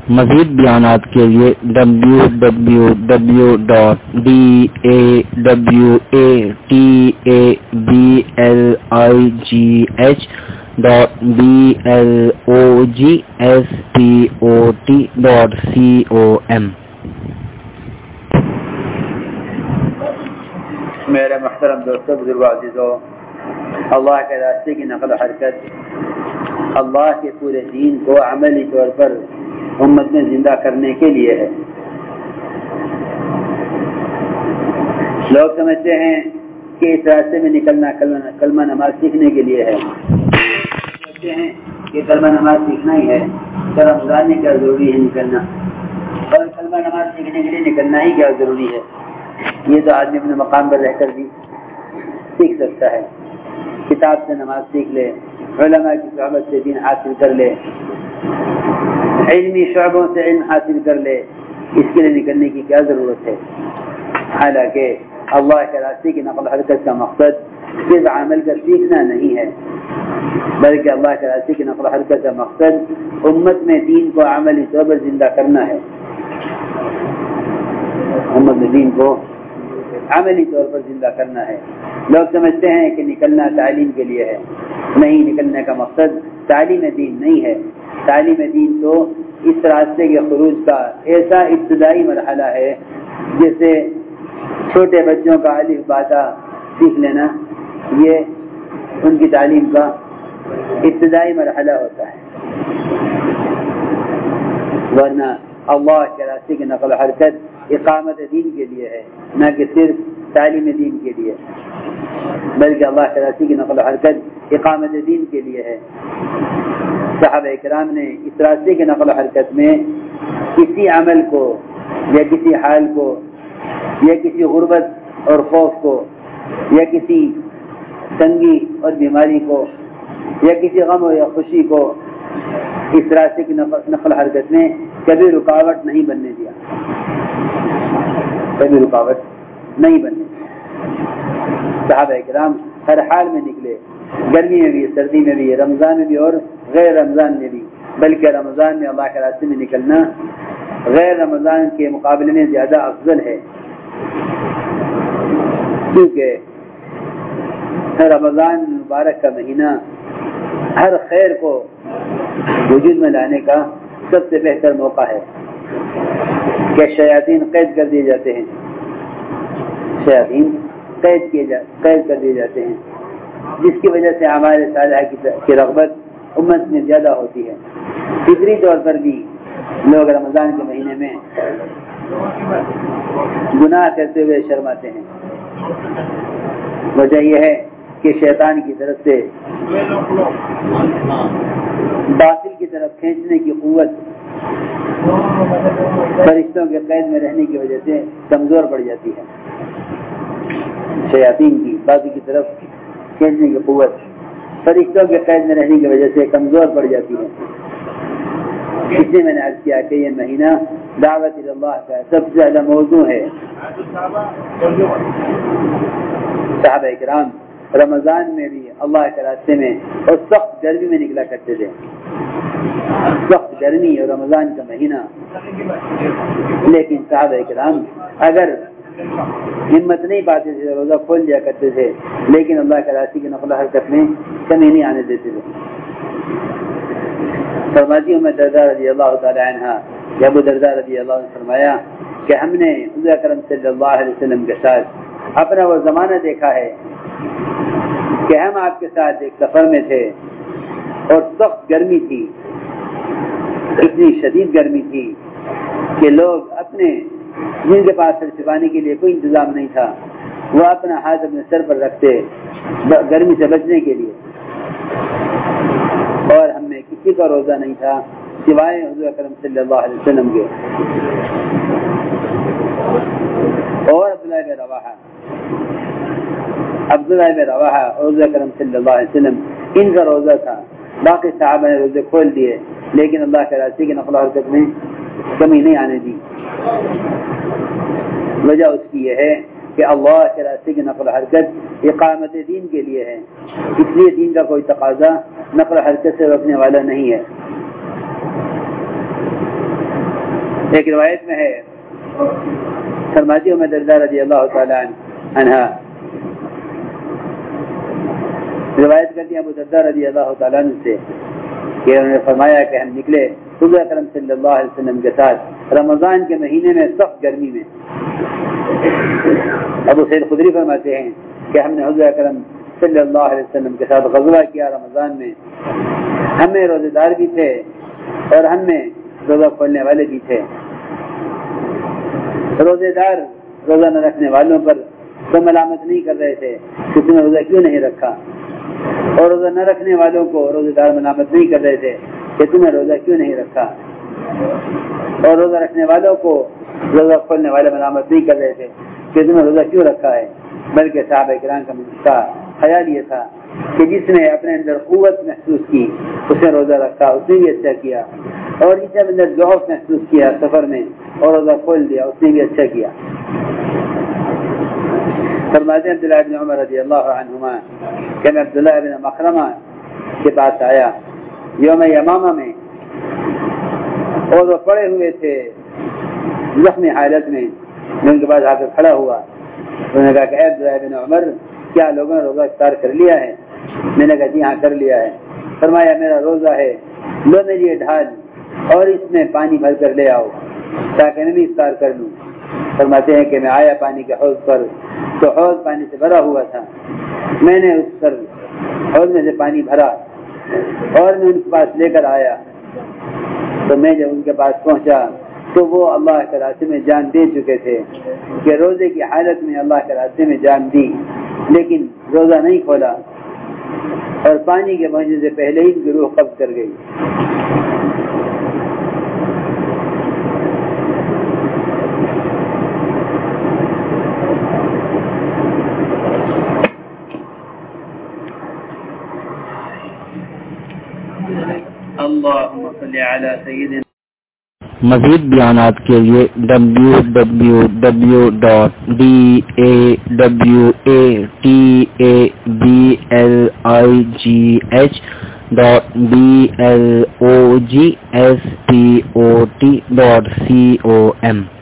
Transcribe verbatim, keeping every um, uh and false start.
مزید بیانات کے لیے W W W dot D A W A T A B L I G H dot B L O G S P O T dot C O M. میرے محترم دوستوں، بزرگوں، عزیزوں، اللہ کے راستے کی نقل و حرکت اللہ کے پورے دین کو عملی طور پر امت میں زندہ کرنے کے لیے ہے۔ لوگ سمجھتے ہیں کہ اس راستے میں نکلنا کلمہ نماز سیکھنے کے لیے ہے، سمجھتے ہیں کہ کلمہ نماز سیکھنا ہی ہے، تو رمضان میں کیا ضروری ہے نکلنا، اور کلمہ نماز سیکھنے کے لیے نکلنا ہی کیا ضروری ہے، یہ تو آدمی اپنے مقام پر رہ کر بھی سیکھ سکتا ہے، کتاب سے نماز سیکھ لے، علماء کی صحبت سے دین حاصل کر لے، علمی شعبوں سے علم حاصل کر لے، اس کے لیے نکلنے کی کیا ضرورت ہے؟ حالانکہ اللہ کے راستے کی نقل حرکت کا مقصد صرف عمل کا سیکھنا نہیں ہے، بلکہ اللہ کے راستے کی نقل حرکت کا مقصد امت میں دین کو عملی طور پر زندہ کرنا ہے، امت میں دین کو عملی طور پر زندہ کرنا ہے۔ لوگ سمجھتے ہیں کہ نکلنا تعلیم کے لیے ہے، نہیں، نکلنے کا مقصد تعلیم دین نہیں ہے۔ تعلیم دین تو اس راستے کے خروج کا ایسا ابتدائی مرحلہ ہے جیسے چھوٹے بچوں کا الف باتا سیکھ لینا، یہ ان کی تعلیم کا ابتدائی مرحلہ ہوتا ہے، ورنہ اللہ کے راستے کی نقل و حرکت اقامت دین کے لیے ہے، نہ کہ صرف تعلیم دین کے لیے، بلکہ اللہ کے راستے کی نقل و حرکت اقامت دین کے لیے ہے۔ صحابہ کرام نے اس راستے کی نقل و حرکت میں کسی عمل کو یا کسی حال کو یا کسی غربت اور خوف کو یا کسی تنگی اور بیماری کو یا کسی غم یا خوشی کو اس راستے کی نقل حرکت میں کبھی رکاوٹ نہیں بننے دیا، کبھی رکاوٹ نہیں بننے دیا۔ صحابہ کرام ہر حال میں نکلے، گرمی میں بھی، سردی میں بھی، رمضان میں بھی اور غیر رمضان میں بھی، بلکہ رمضان میں اللہ کے راستے میں نکلنا غیر رمضان کے مقابلے میں زیادہ افضل ہے، کیونکہ رمضان مبارک کا مہینہ ہر خیر کو وجود میں لانے کا سب سے بہتر موقع ہے کہ شیاطین قید کر دیے جاتے ہیں، شیاطین قید کیے جا قید کر دیے جاتے ہیں، جس کی وجہ سے ہمارے صالحہ کی رغبت امت میں زیادہ ہوتی ہے۔ فطری طور پر بھی لوگ رمضان کے مہینے میں گناہ کرتے ہوئے شرماتے ہیں، وجہ یہ ہے کہ شیطان کی طرف سے باطل کی طرف کھینچنے کی قوت فرشتوں کے قید میں رہنے کی وجہ سے کمزور پڑ جاتی ہے، شیاطین کی باطل کی طرف کھینچنے کی قوت فرشتوں کے قید میں رہنے کی وجہ سے کمزور پڑ جاتی ہے۔ اس لیے میں نے عرض کیا کہ یہ مہینہ دعوت اللہ کا سب سے زیادہ موضوع ہے۔ صحابہ کرام رمضان میں بھی اللہ کے راستے میں اور سخت گرمی میں نکلا کرتے تھے، سخت گرمی اور رمضان کا مہینہ، لیکن صحابہ کرام اگر ہمت نہیں پاتے تھے روزہ کھول دیا کرتے تھے، لیکن اللہ کے راستے کی نقل و حرکت میں کمی نہیں آنے دیتے تھے۔ فرماتی ہوں میں درداء رضی اللہ تعالی عنہ یا ابو درداء رضی اللہ عنہ فرمایا کہ ہم نے حضور اکرم صلی اللہ علیہ وسلم کے ساتھ اپنا وہ زمانہ دیکھا ہے کہ ہم آپ کے ساتھ ایک سفر میں تھے اور سخت گرمی تھی، اتنی شدید گرمی تھی کہ لوگ اپنے جن کے پاس سر چھپانے کے لیے کوئی انتظام نہیں تھا، وہ اپنا ہاتھ اپنے سر پر رکھتے گرمی سے بچنے کے لیے، اور ہم میں کسی کا روزہ نہیں تھا سوائے حضور اکرم صلی اللہ علیہ وسلم کے اور عبداللہ بن رواحہ عبداللہ بن رواحہ اور حضور اکرم صلی اللہ علیہ وسلم، ان کا روزہ تھا۔ باقی صحابہ نے روزے کھول دیے، لیکن اللہ کے راستے کی نقل و حرکت میں کمی نہیں آنے دی۔ وجہ اس کی یہ ہے کہ اللہ کے راستے کی نقل و حرکت اقامت دین کے لیے ہے، اس لیے دین کا کوئی تقاضا نقل و حرکت سے روکنے والا نہیں ہے۔ ایک روایت میں ہے فرماتی ام درداء رضی اللہ تعالی عنہا روایت کرتی ہیں ابو درداء رضی اللہ تعالی عنہ سے کہ انہوں نے فرمایا کہ ہم نکلے حضور اکرم صلی اللہ علیہ وسلم کے ساتھ رمضان کے مہینے میں سخت گرمی میں. ابو سعید خدری فرماتے ہیں کہ ہم نے حضور اکرم صلی اللہ علیہ وسلم کے ساتھ غزوہ کیا رمضان میں. ہمیں روزے دار بھی تھے اور ہم میں روزہ کھولنے والے بھی تھے. روزے دار روزہ نہ رکھنے والوں پر تو ملامت نہیں کر رہے تھے کہ تم نے روزہ کیوں نہیں رکھا, اور روزہ نہ رکھنے والوں کو روزے دار ملامت نہیں کر رہے تھے کہ تم نے روزہ کیوں نہیں رکھا, اور روزہ رکھنے والوں کو روزہ کھولنے والے ملامت نہیں کر رہے تھے کہ تم نے روزہ کیوں رکھا ہے. بلکہ صحابہ کرام کا خیال یہ تھا کہ جس نے اپنے اندر قوت محسوس کی اس نے روزہ رکھا, اس نے بھی اچھا کیا, اور جس نے اندر ضعف محسوس کیا سفر میں اور روزہ کھول دیا اس نے بھی اچھا کیا. فرماتے ہیں عبداللہ بن عمر رضی اللہ عنہما کہ میں عبداللہ بن مخرمہ کے پاس آیا یوم یمامہ میں, اور وہ پڑے ہوئے تھے زخمی حالت میں. میں ان کے پاس آ کر کھڑا ہوا, انہوں نے کہا کہ اے عبداللہ بن عمر کیا لوگوں نے روزہ افطار کر لیا ہے؟ میں نے کہا جی ہاں کر لیا ہے. فرمایا میرا روزہ ہے, لو میری یہ ڈھال اور اس میں پانی بھر کر لے آؤ تاکہ میں بھی افطار کر لوں. فرماتے ہیں کہ میں آیا پانی کے حوض پر تو حوض پانی سے بھرا ہوا تھا. میں نے اس پر حوض میں سے پانی بھرا اور میں ان کے پاس لے کر آیا, تو میں جب ان کے پاس پہنچا تو وہ اللہ کے راستے میں جان دے چکے تھے کہ روزے کی حالت میں اللہ کے راستے میں جان دی, لیکن روزہ نہیں کھولا اور پانی کے پہنچنے سے پہلے ہی ان کی روح قبض کر گئی. اللہم صلی علی سیدنا. مزید بیانات کے لیے W W W dot D A W A T A B L I G H dot B L O G S P O T dot C O M